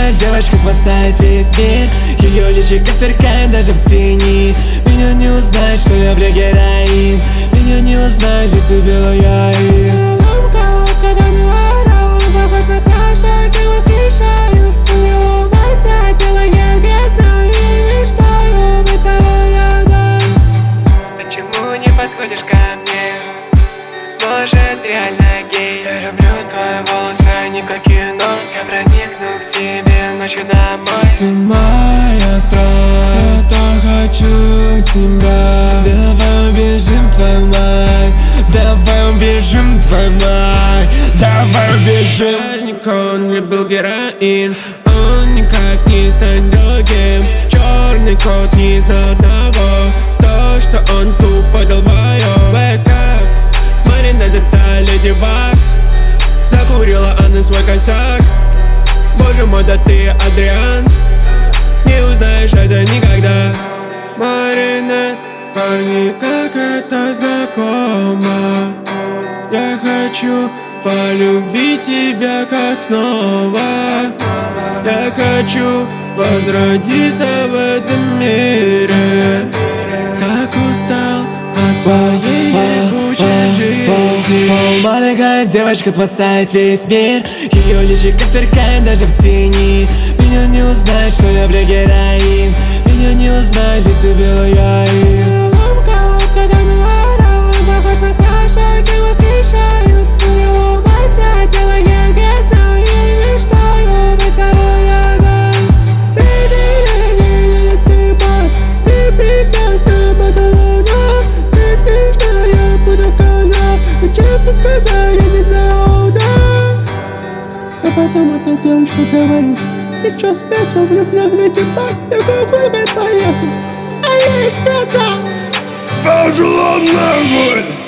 девочка спасает весь мир. Ее личико сверкает даже в тени. Меня не узнать, что я бля героин. Меня не узнать, ведь убила я их. Когда не орал, похож на краша, кем восхищаюсь. У него бойца, тело я грязно и мечтаю быть с собой рядом. Почему не подходишь ко мне? Может, реально гей? Я люблю твои волосы, они как кино. Я проникну к тебе ночью домой. Ты моя страсть, я хочу тебя. Давай убежим, твою мать. Давай убежим, твою мать. Давай убежим. Он любил героин, он никак не станет другим. Черный кот не знал одного, то, что он тупо долбоёб. Wake up, Маринет это Леди Баг. Закурила она свой косяк. Боже мой, да ты Адриан. Не узнаешь это никогда. Маринет, парни, как это знакомо. Я хочу полюбить тебя как снова. Я хочу возродиться в этом мире. Так устал от своей ебучей жизни. Маленькая девочка спасает весь мир. Ее личико сверкает даже в тени. Меня не узнать, что я бля героин. Меня не узнать, ведь убила я их. Когда не орал, похож на краша, кем восхищаюсь. У него бойца, тело я грязно и мечтаю быть с собой рядом. Ты бот, ты прекрасна, Барселона. Ты смешна, я буду казать. Чем подсказать, я не знаю, да. А потом эта девушка говорит: ты чё, спятил, влюблен в Леди Баг? Я какой поехал? А я ей сказал: пошла нахуй!